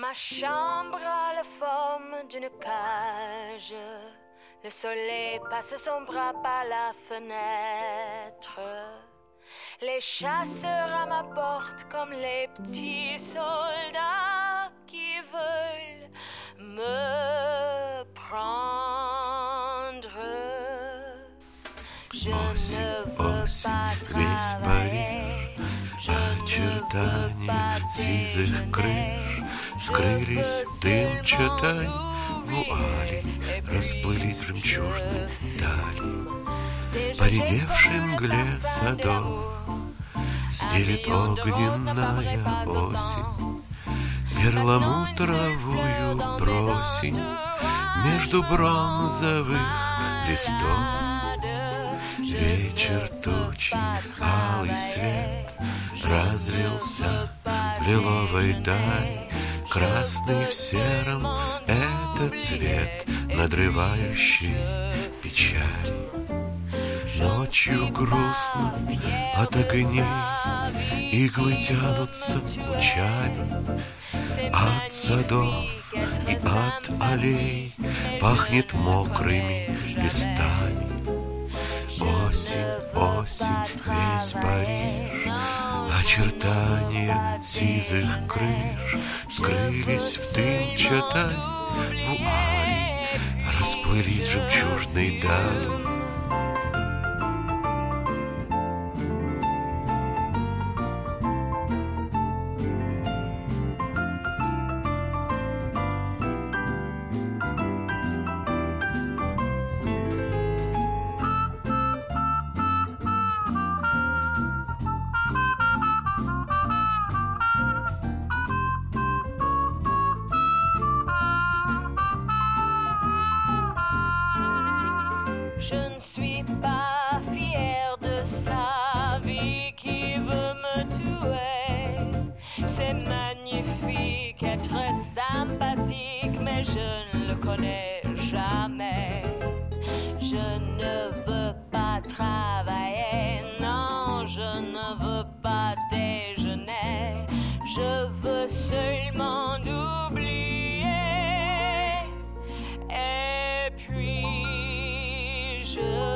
Ma chambre a la forme d'une cage. Le soleil passe son bras par la fenêtre. Les chasseurs à ma porte comme les petits soldats qui veulent me prendre. Je ne veux pas travailler. Очертания сизых крыш скрылись в дымчатой вуали, расплылись в жемчужной дали. Поредевшей мгле садов стелит огненная осень перламутровую просень между бронзовых листов. Вечер тучи, алый свет разлился в лиловой дали, красный в сером — это цвет, надрывающий печаль. Ночью грустно от огней иглы тянутся лучами, от садов и от аллей пахнет мокрыми листами. Осень, осень, весь Париж, очертания сизых крыш скрылись в дымчатой вуали, расплылись в жемчужной дали. Je ne suis pas fière de sa vie qui veut me tuer. C'est magnifique, être sympathique, mais je ne le connais jamais. Je ne veux pas travailler, non, je ne veux pas déjeuner. Je veux seulement oublier. Et puis je